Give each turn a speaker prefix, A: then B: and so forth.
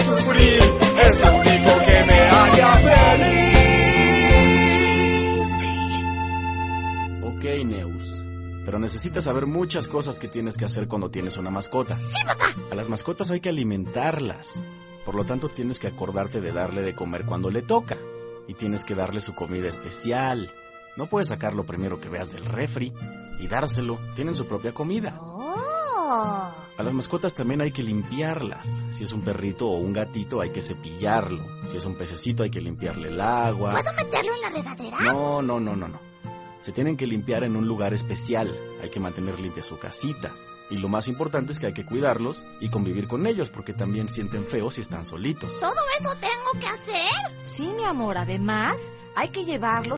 A: sufrir, es lo único que me haría feliz.
B: Ok, Neus, pero necesitas saber muchas cosas que tienes que hacer cuando tienes una mascota.
C: ¡Sí, papá!
B: A las mascotas hay que alimentarlas. Por lo tanto, tienes que acordarte de darle de comer cuando le toca. Y tienes que darle su comida especial. No puedes sacar lo primero que veas del refri y dárselo. Tienen su propia comida.
C: ¡Oh!
B: A las mascotas también hay que limpiarlas. Si es un perrito o un gatito, hay que cepillarlo. Si es un pececito, hay que limpiarle el agua.
C: ¿Puedo meterlo en la regadera?
B: No. Se tienen que limpiar en un lugar especial. Hay que mantener limpia su casita. Y lo más importante es que hay que cuidarlos y convivir con ellos, porque también sienten feo si están solitos.
C: ¿Todo eso tengo que hacer?
D: Sí, mi amor, además hay que llevarlos